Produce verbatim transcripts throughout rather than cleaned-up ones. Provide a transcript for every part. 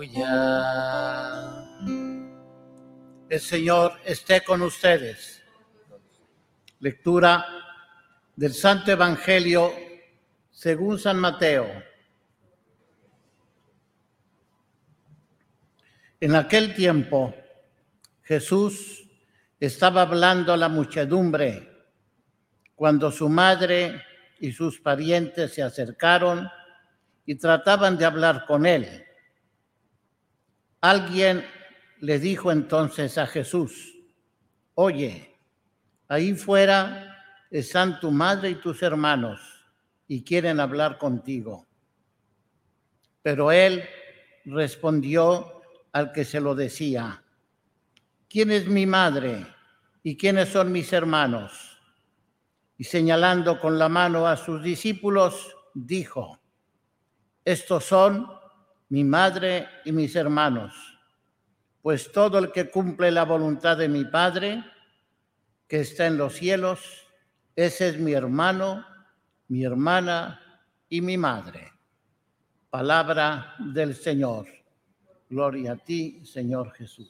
Aleluya. El Señor esté con ustedes. Lectura del Santo Evangelio según San Mateo. En aquel tiempo, Jesús estaba hablando a la muchedumbre cuando su madre y sus parientes se acercaron y trataban de hablar con él. Alguien le dijo entonces a Jesús: «Oye, ahí fuera están tu madre y tus hermanos y quieren hablar contigo». Pero él respondió al que se lo decía: «¿Quién es mi madre y quiénes son mis hermanos?». Y señalando con la mano a sus discípulos, dijo: «Estos son mi madre y mis hermanos, pues todo el que cumple la voluntad de mi Padre, que está en los cielos, ese es mi hermano, mi hermana y mi madre». Palabra del Señor. Gloria a ti, Señor Jesús.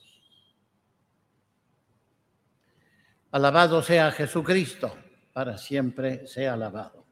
Alabado sea Jesucristo, para siempre sea alabado.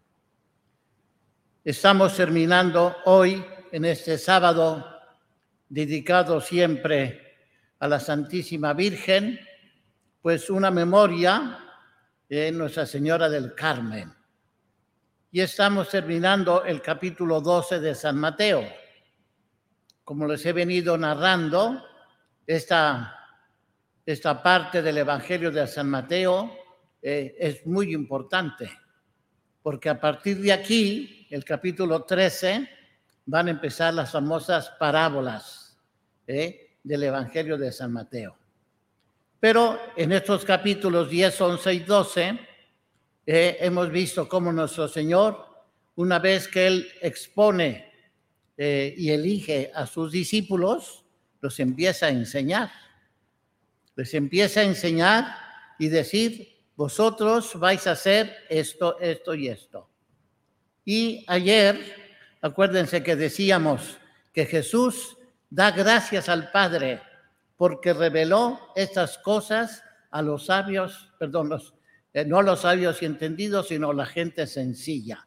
Estamos terminando hoy, en este sábado, dedicado siempre a la Santísima Virgen, pues una memoria de Nuestra Señora del Carmen. Y estamos terminando el capítulo doce de San Mateo. Como les he venido narrando, esta, esta parte del Evangelio de San Mateo eh, es muy importante, porque a partir de aquí, el capítulo trece, van a empezar las famosas parábolas eh, del Evangelio de San Mateo. Pero en estos capítulos diez, once y doce, eh, hemos visto cómo nuestro Señor, una vez que Él expone eh, y elige a sus discípulos, los empieza a enseñar. Les empieza a enseñar y decir: vosotros vais a hacer esto, esto y esto. Y ayer, acuérdense que decíamos que Jesús da gracias al Padre porque reveló estas cosas a los sabios, perdón, los, eh, no a los sabios y entendidos, sino a la gente sencilla.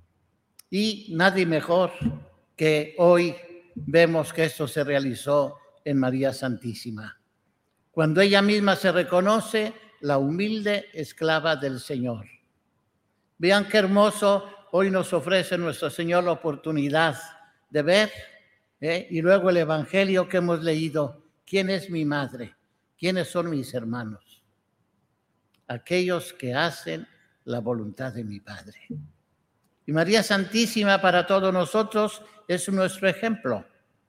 Y nadie mejor que hoy vemos que esto se realizó en María Santísima, cuando ella misma se reconoce la humilde esclava del Señor. Vean qué hermoso hoy nos ofrece nuestro Señor la oportunidad de ver, ¿eh? Y luego el Evangelio que hemos leído. ¿Quién es mi madre? ¿Quiénes son mis hermanos? Aquellos que hacen la voluntad de mi Padre. Y María Santísima para todos nosotros es nuestro ejemplo.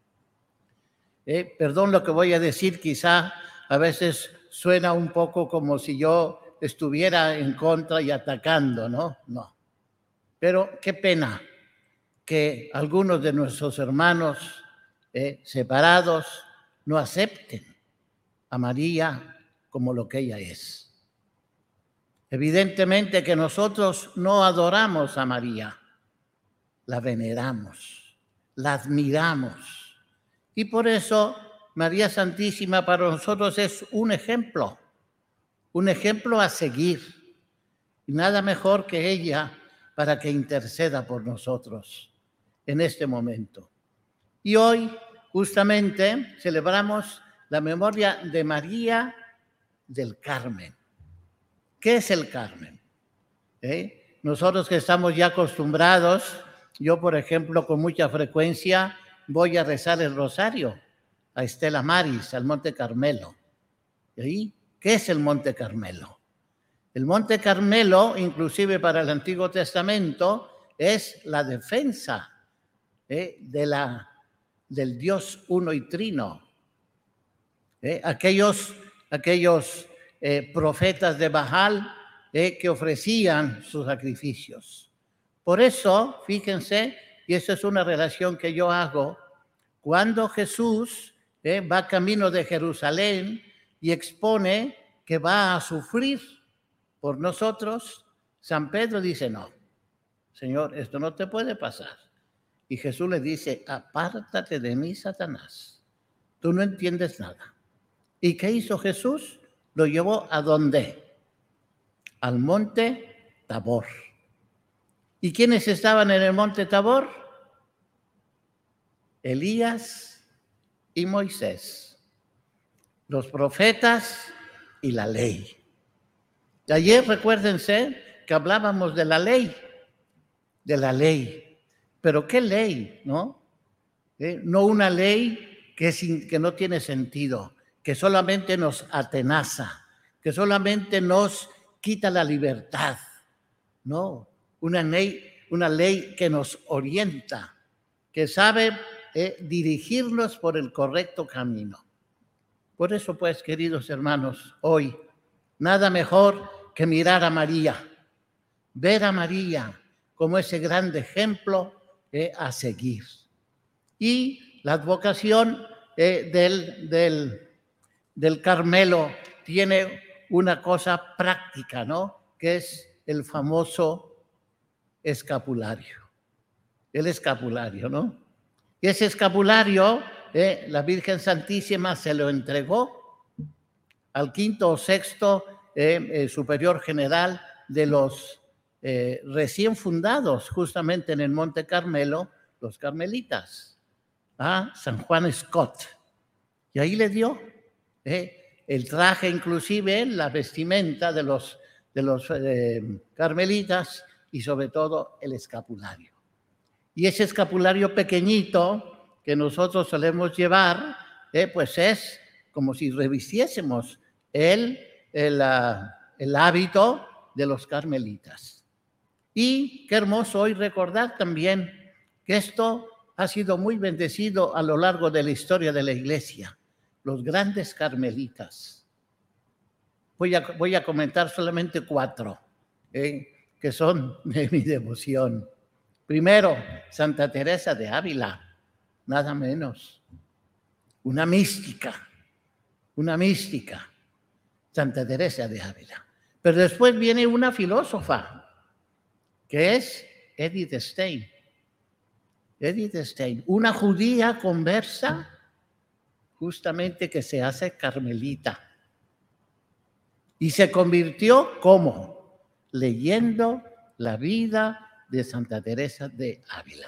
Eh, perdón lo que voy a decir, quizá a veces suena un poco como si yo estuviera en contra y atacando, ¿no? No. Pero qué pena que algunos de nuestros hermanos eh, separados no acepten a María como lo que ella es. Evidentemente que nosotros no adoramos a María, la veneramos, la admiramos. Y por eso María Santísima para nosotros es un ejemplo, un ejemplo a seguir. Y nada mejor que ella para que interceda por nosotros en este momento. Y hoy justamente celebramos la memoria de María del Carmen. ¿Qué es el Carmen? ¿Eh? Nosotros que estamos ya acostumbrados, yo por ejemplo con mucha frecuencia voy a rezar el rosario a Estela Maris, al Monte Carmelo. ¿Y qué es el Monte Carmelo? El Monte Carmelo, inclusive para el Antiguo Testamento, es la defensa ¿eh? de la, del Dios uno y trino. ¿Eh? Aquellos, aquellos eh, profetas de Baal eh, que ofrecían sus sacrificios. Por eso, fíjense, y esa es una relación que yo hago, cuando Jesús eh, va camino de Jerusalén y expone que va a sufrir por nosotros, San Pedro dice: no, Señor, esto no te puede pasar. Y Jesús le dice: apártate de mí, Satanás, tú no entiendes nada. ¿Y qué hizo Jesús? Lo llevó ¿a dónde? Al monte Tabor. ¿Y quiénes estaban en el monte Tabor? Elías y Moisés, los profetas y la ley. Y ayer recuérdense que hablábamos de la ley, de la ley. Pero ¿qué ley, no? ¿Eh? No una ley que, sin, que no tiene sentido, que solamente nos atenaza, que solamente nos quita la libertad. No, una ley, una ley que nos orienta, que sabe eh, dirigirnos por el correcto camino. Por eso, pues, queridos hermanos, hoy nada mejor que mirar a María, ver a María como ese gran ejemplo eh, a seguir. Y la advocación eh, del, del, del Carmelo tiene una cosa práctica, ¿no? Que es el famoso escapulario. El escapulario, ¿no? Y ese escapulario, eh, la Virgen Santísima se lo entregó al quinto o sexto eh, eh, superior general de los eh, recién fundados, justamente en el Monte Carmelo, los carmelitas, a San Juan Scott. Y ahí le dio eh, el traje, inclusive la vestimenta de los, de los eh, carmelitas y sobre todo el escapulario. Y ese escapulario pequeñito que nosotros solemos llevar, eh, pues es como si revistiésemos el, el, uh, el hábito de los carmelitas. Y qué hermoso hoy recordar también que esto ha sido muy bendecido a lo largo de la historia de la Iglesia, los grandes carmelitas. Voy a, voy a comentar solamente cuatro, eh, que son de mi devoción. Primero, Santa Teresa de Ávila, nada menos. Una mística, una mística, Santa Teresa de Ávila. Pero después viene una filósofa, que es Edith Stein. Edith Stein, una judía conversa, justamente que se hace carmelita. Y se convirtió, ¿cómo? Leyendo la vida de Santa Teresa de Ávila.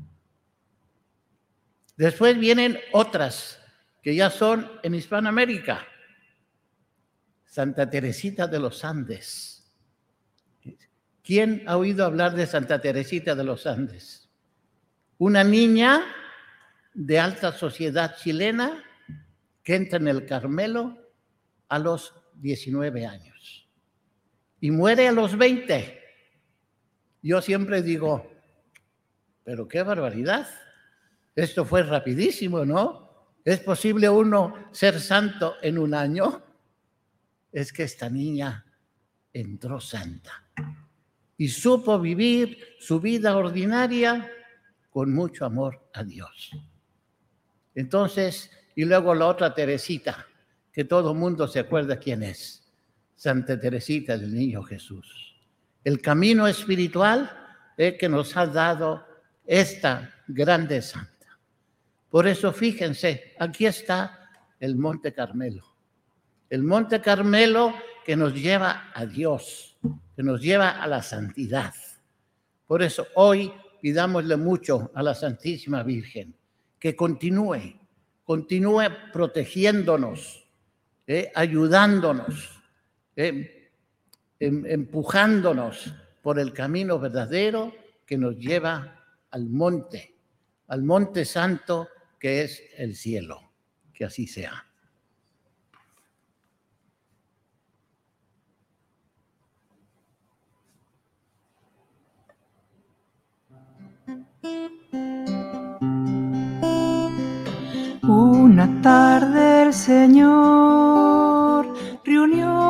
Después vienen otras que ya son en Hispanoamérica. Santa Teresita de los Andes. ¿Quién ha oído hablar de Santa Teresita de los Andes? Una niña de alta sociedad chilena que entra en el Carmelo a los diecinueve años y muere a los veinte. Yo siempre digo, pero qué barbaridad, esto fue rapidísimo, ¿no? ¿Es posible uno ser santo en un año? Es que esta niña entró santa y supo vivir su vida ordinaria con mucho amor a Dios. Entonces, y luego la otra Teresita, que todo el mundo se acuerda quién es, Santa Teresita del Niño Jesús. El camino espiritual eh, que nos ha dado esta grande santa. Por eso, fíjense, aquí está el Monte Carmelo. El Monte Carmelo que nos lleva a Dios, que nos lleva a la santidad. Por eso hoy pidámosle mucho a la Santísima Virgen que continúe, continúe protegiéndonos, eh, ayudándonos, eh, em, empujándonos por el camino verdadero que nos lleva al monte, al monte santo que es el cielo. Que así sea. Una tarde el Señor reunió